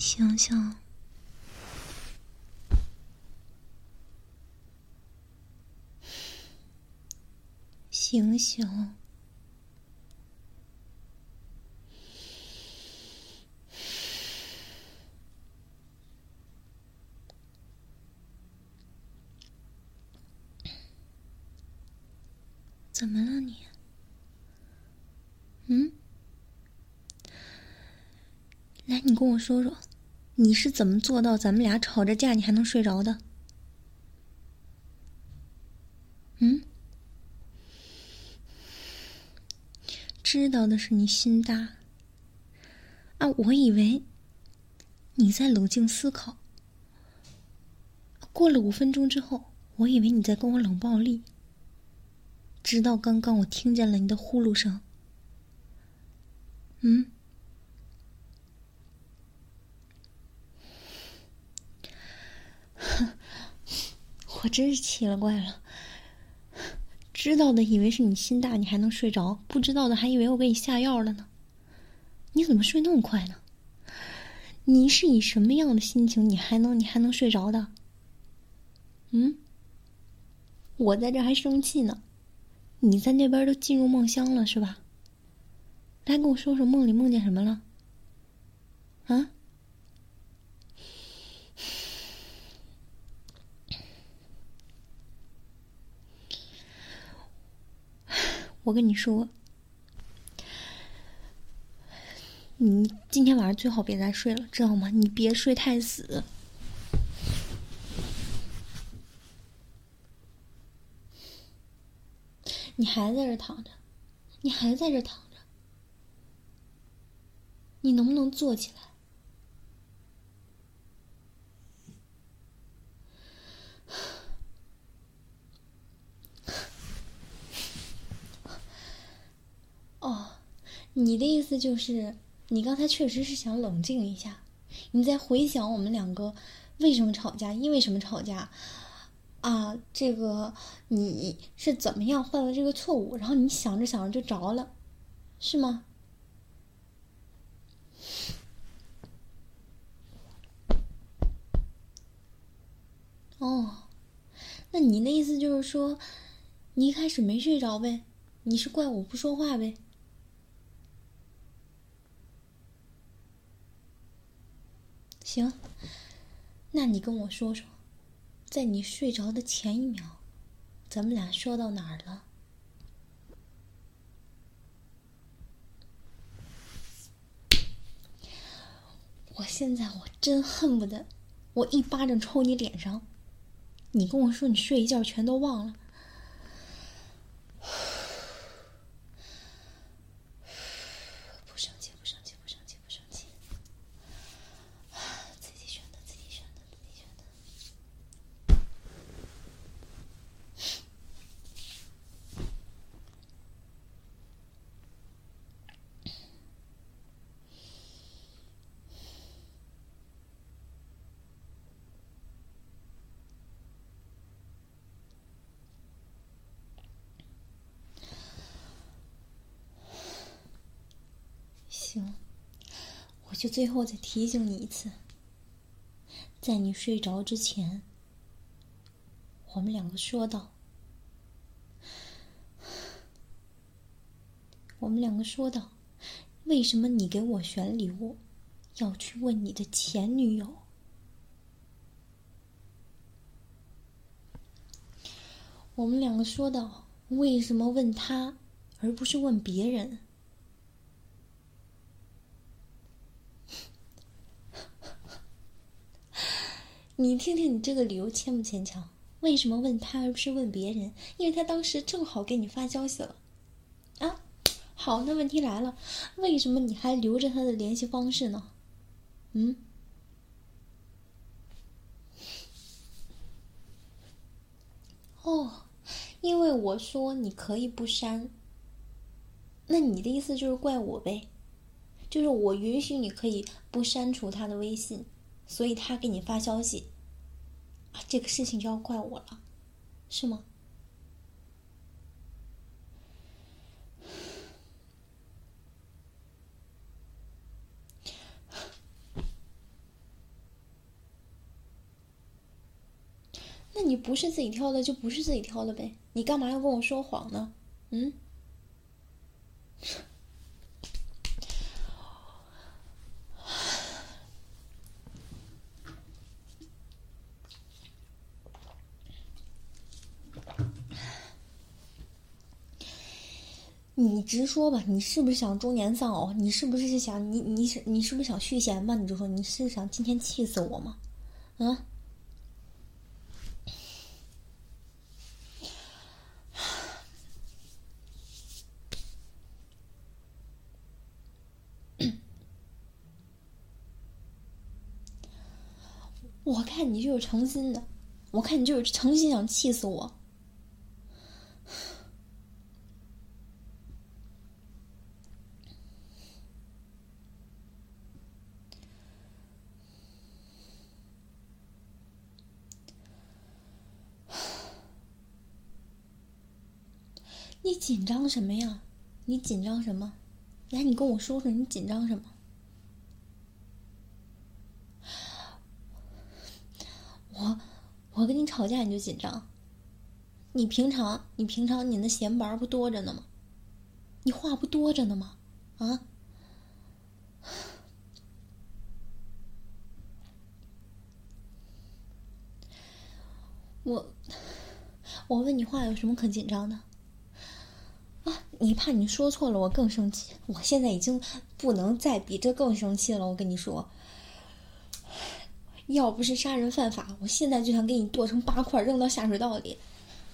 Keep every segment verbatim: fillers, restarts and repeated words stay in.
醒醒，醒醒，怎么了你？嗯？来，你跟我说说，你是怎么做到咱们俩吵着架你还能睡着的？嗯？知道的是你心大啊，我以为你在冷静思考。过了五分钟之后，我以为你在跟我冷暴力，直到刚刚我听见了你的呼噜声。嗯？我真是奇了怪了，知道的以为是你心大你还能睡着，不知道的还以为我给你下药了呢。你怎么睡那么快呢？你是以什么样的心情你还能你还能睡着的？嗯？我在这还生气呢，你在那边都进入梦乡了是吧？来跟我说说梦里梦见什么了？啊？我跟你说，你今天晚上最好别再睡了，知道吗？你别睡太死。你还在这躺着，你还在这躺着，你能不能坐起来？哦，你的意思就是你刚才确实是想冷静一下，你在回想我们两个为什么吵架，因为什么吵架啊？这个你是怎么样犯了这个错误，然后你想着想着就着了，是吗？哦，那你的意思就是说你一开始没睡着呗，你是怪我不说话呗？行，那你跟我说说，在你睡着的前一秒，咱们俩说到哪儿了？我现在我真恨不得我一巴掌抽你脸上。你跟我说你睡一觉全都忘了。不生气不生气不生气不生气，自己选的自己选的自己选的。行，我就最后再提醒你一次，在你睡着之前，我们两个说到，我们两个说到，为什么你给我选礼物，要去问你的前女友？我们两个说到，为什么问他，而不是问别人？你听听你这个理由牵不牵强？为什么问他而不是问别人？因为他当时正好给你发消息了。啊，好，那问题来了，为什么你还留着他的联系方式呢？嗯？哦，因为我说你可以不删，那你的意思就是怪我呗？就是我允许你可以不删除他的微信，所以他给你发消息，啊，这个事情就要怪我了，是吗？ 你不是自己挑的就不是自己挑的呗，你干嘛要跟我说谎呢？嗯？你直说吧，你是不是想中年丧偶？你是不是想你你是你是不是想续弦吧？你就说你是想今天气死我吗？啊？我看你就是诚心的，我看你就是诚心想气死我。你紧张什么呀？你紧张什么？来，你跟我说说你紧张什么？我我跟你吵架你就紧张？你平常你平常你那闲白不多着呢吗？你话不多着呢吗？啊？我我问你话有什么可紧张的？啊，你怕你说错了我更生气，我现在已经不能再比这更生气了，我跟你说，要不是杀人犯法，我现在就想给你剁成八块扔到下水道里。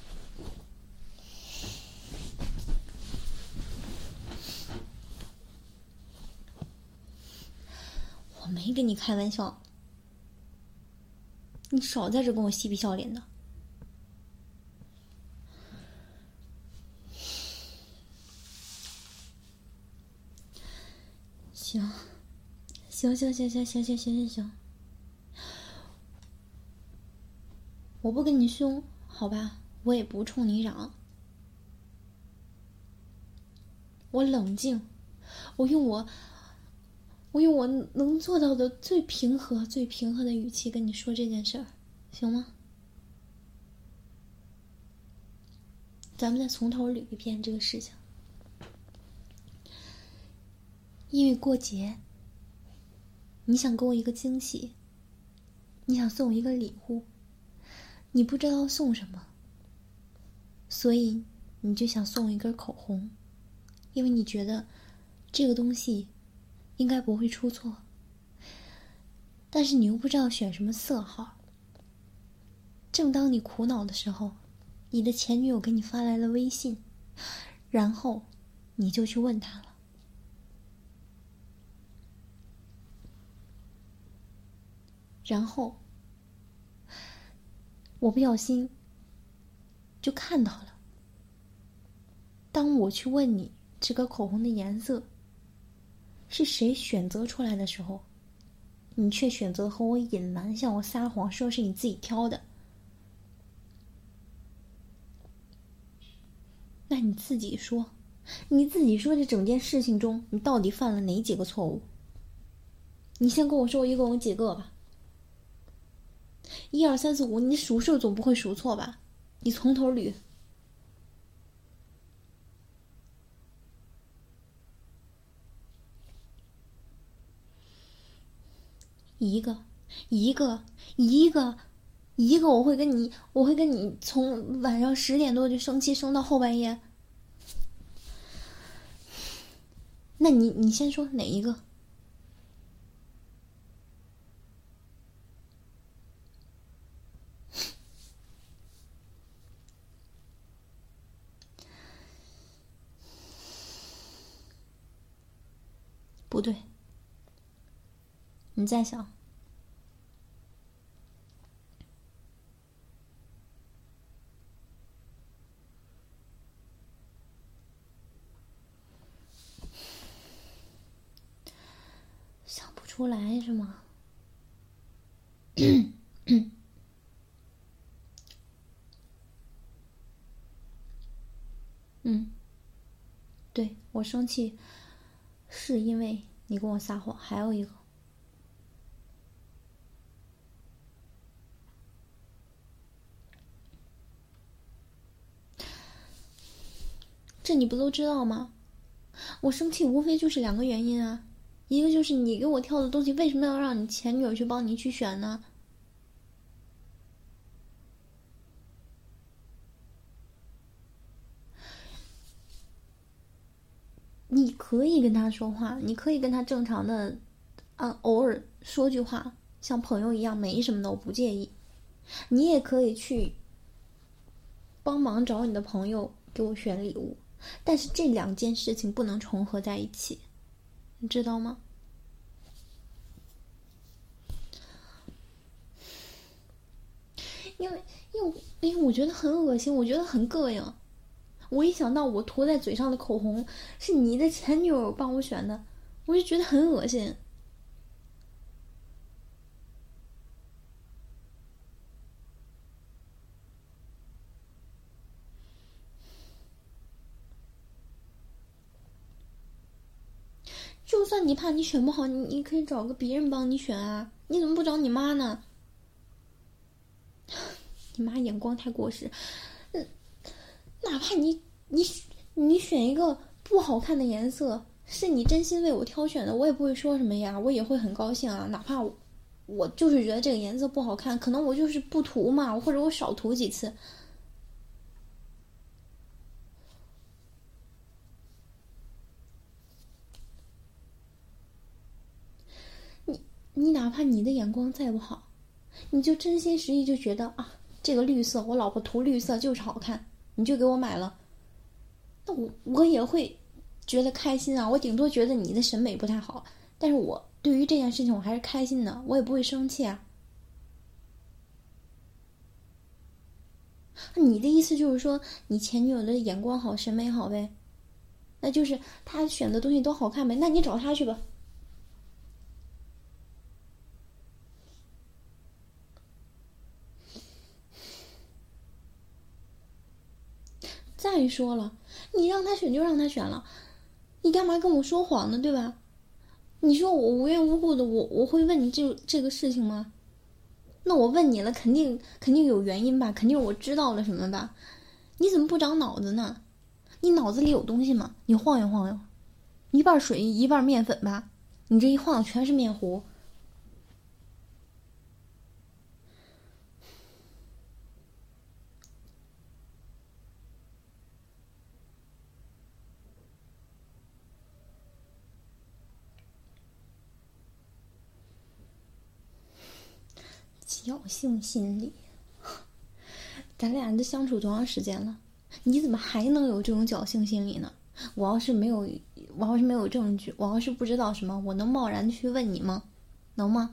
我没跟你开玩笑，你少在这跟我嬉皮笑脸的。行，行行行行行行行行行，我不跟你凶，好吧？我也不冲你嚷，我冷静，我用我，我用我能做到的最平和、最平和的语气跟你说这件事儿，行吗？咱们再从头捋一遍这个事情。因为过节，你想给我一个惊喜，你想送我一个礼物，你不知道送什么，所以你就想送我一根口红，因为你觉得这个东西应该不会出错，但是你又不知道选什么色号。正当你苦恼的时候，你的前女友给你发来了微信，然后你就去问她了。然后我不小心就看到了，当我去问你这个口红的颜色是谁选择出来的时候，你却选择和我隐瞒，向我撒谎，说是你自己挑的。那你自己说，你自己说这整件事情中你到底犯了哪几个错误？你先跟我说一共有几个吧。一二三四五，你数数总不会数错吧？你从头捋。一个，一个，一个，一个，我会跟你，我会跟你从晚上十点多就生气，生到后半夜。那你，你先说哪一个？不对，你再想。想不出来是吗？嗯，对，我生气是因为你跟我撒谎，还有一个， 这你不都知道吗？我生气无非就是两个原因啊，一个就是你给我挑的东西为什么要让你前女友去帮你去选呢？你可以跟他说话，你可以跟他正常的，啊，偶尔说句话，像朋友一样，没什么的，我不介意。你也可以去帮忙找你的朋友给我选礼物，但是这两件事情不能重合在一起，你知道吗？因为，因为，因为我觉得很恶心，我觉得很膈应。我一想到我涂在嘴上的口红是你的前女友帮我选的，我就觉得很恶心。就算你怕你选不好，你你可以找个别人帮你选啊，你怎么不找你妈呢？你妈眼光太过时，嗯，哪怕你你你选一个不好看的颜色，是你真心为我挑选的，我也不会说什么呀，我也会很高兴啊。哪怕我我就是觉得这个颜色不好看，可能我就是不涂嘛，或者我少涂几次。你你哪怕你的眼光再不好，你就真心实意就觉得啊，这个绿色我老婆涂绿色就是好看，你就给我买了，那我我也会觉得开心啊。我顶多觉得你的审美不太好，但是我对于这件事情我还是开心的，我也不会生气啊。你的意思就是说你前女友的眼光好，审美好呗？那就是她选的东西都好看呗？那你找她去吧。再说了，你让她选就让她选了，你干嘛跟我说谎呢？对吧？你说我无缘无故的，我我会问你这这个事情吗？那我问你了，肯定肯定有原因吧？肯定我知道了什么吧？你怎么不长脑子呢？你脑子里有东西吗？你晃悠晃悠，一半水一半面粉吧？你这一晃悠全是面糊。侥幸心理，咱俩都相处多长时间了？你怎么还能有这种侥幸心理呢？我要是没有，我要是没有证据，我要是不知道什么，我能贸然去问你吗？能吗？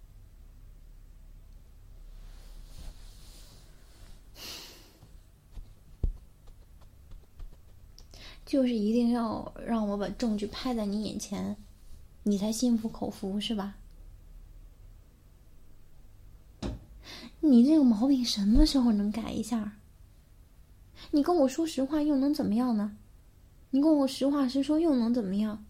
就是一定要让我把证据拍在你眼前，你才心服口服是吧？你这个毛病什么时候能改一下？你跟我说实话又能怎么样呢？你跟我实话实说又能怎么样？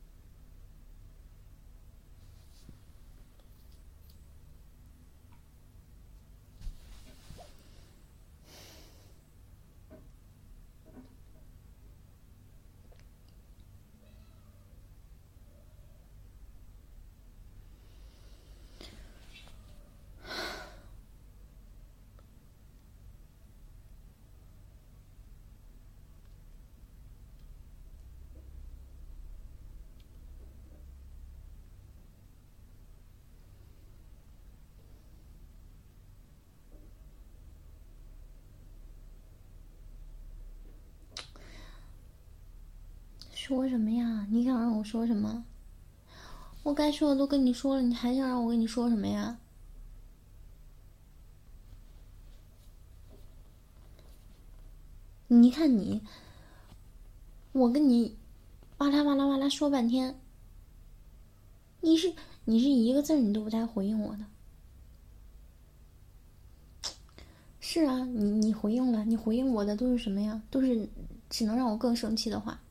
说什么呀？你想让我说什么？我该说的都跟你说了，你还想让我跟你说什么呀？你看你，我跟你哇啦哇啦哇啦说半天，你是你是一个字你都不带回应我的。是啊，你你回应了，你回应我的都是什么呀？都是只能让我更生气的话。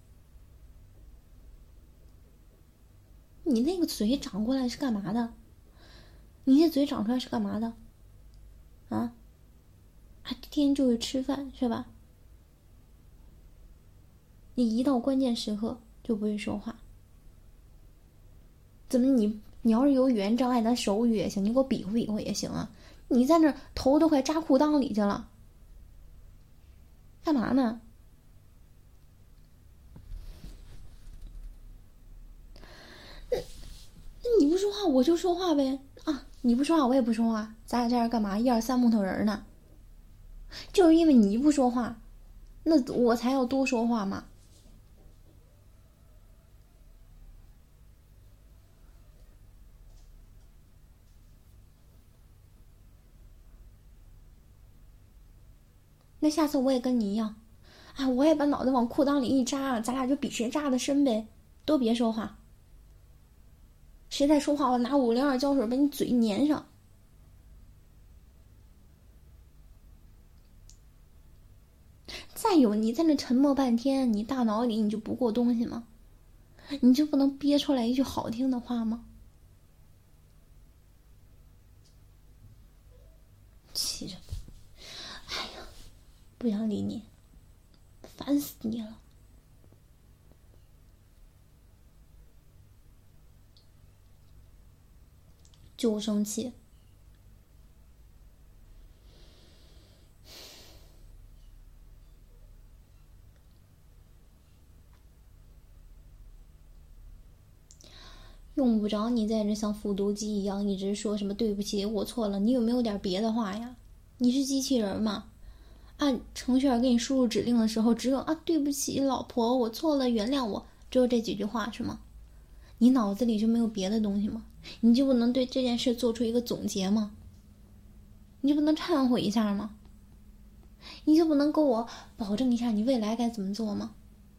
你那个嘴长过来是干嘛的？你那嘴长出来是干嘛的？啊？还天天就会吃饭是吧？ 你一到关键时刻就不会说话。怎么你你要是有语言障碍，咱手语也行，你给我比划比划也行啊。你在那头都快扎裤裆里去了，干嘛呢？那那你不说话我就说话呗啊！你不说话我也不说话，咱俩在这干嘛？一二三木头人呢？就是因为你不说话，那我才要多说话嘛。那下次我也跟你一样，哎，我也把脑袋往裤裆里一扎，咱俩就比谁扎的深呗，都别说话。谁再说话，我拿五零二胶水把你嘴粘上。再有，你在那沉默半天，你大脑里你就不过东西吗？你就不能憋出来一句好听的话吗？气着，哎呀，不想理你，烦死你了。就生气。用不着你在这像复读机一样一直说什么对不起我错了，你有没有点别的话呀？你是机器人吗？按程序员给你输入指令的时候只有啊对不起老婆我错了原谅我，只有这几句话是吗？你脑子里就没有别的东西吗？你就不能对这件事做出一个总结吗？你就不能忏悔一下吗？你就不能给我保证一下你未来该怎么做吗？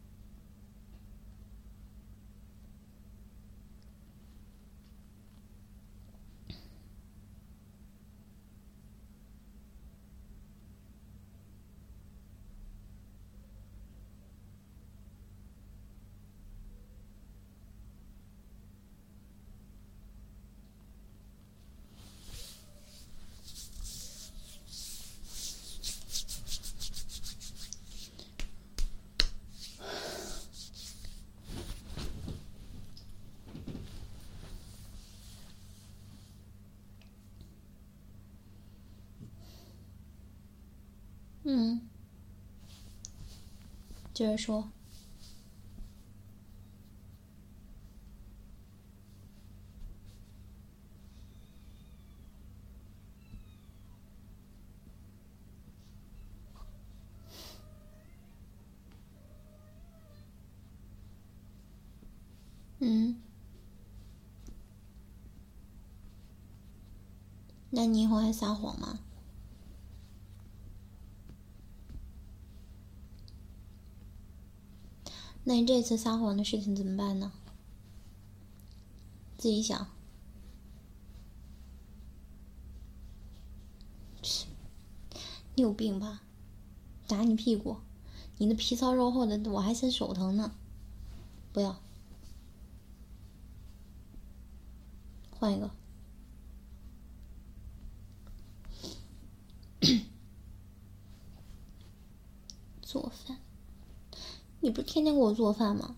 嗯，接着说。嗯，那你以后还撒谎吗？那你这次撒谎的事情怎么办呢？自己想。你有病吧？打你屁股，你那皮糙肉厚的，我还嫌手疼呢。不要，换一个。做饭，你不是天天给我做饭吗？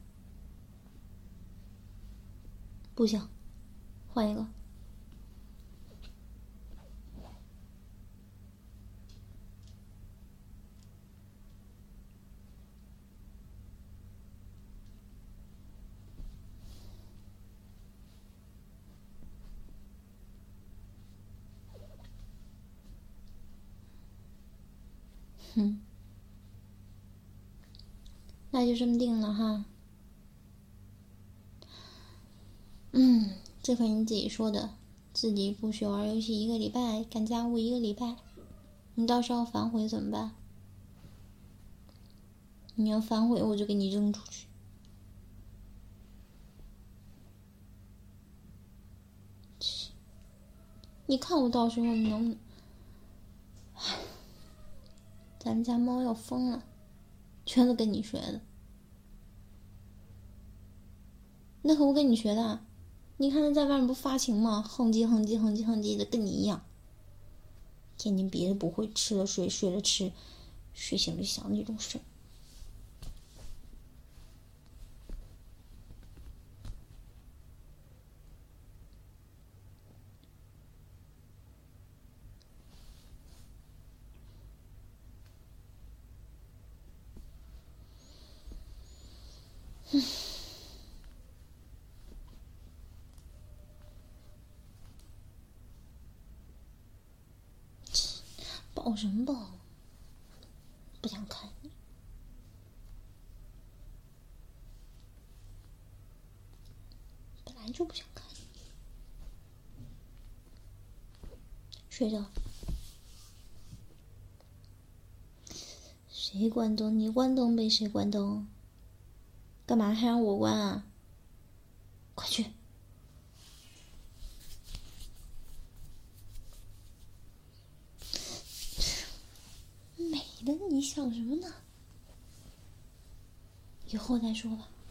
不行，换一个。哼，那就这么定了哈。嗯，这可你自己说的，自己不许玩游戏一个礼拜，干家务一个礼拜，你到时候反悔怎么办？你要反悔，我就给你扔出去。你看我到时候能，咱们家猫要疯了，全都跟你学的。那可不跟你学的，你看它在外面不发情吗？哼唧哼唧哼唧哼唧的，跟你一样。天天别的不会，吃了睡，睡了吃，睡醒了想那种事。 抱什么抱？不想看你。本来就不想看你。睡着。谁关灯？你关灯呗，谁关灯？干嘛还让我关啊？快去！美的，你想什么呢？以后再说吧。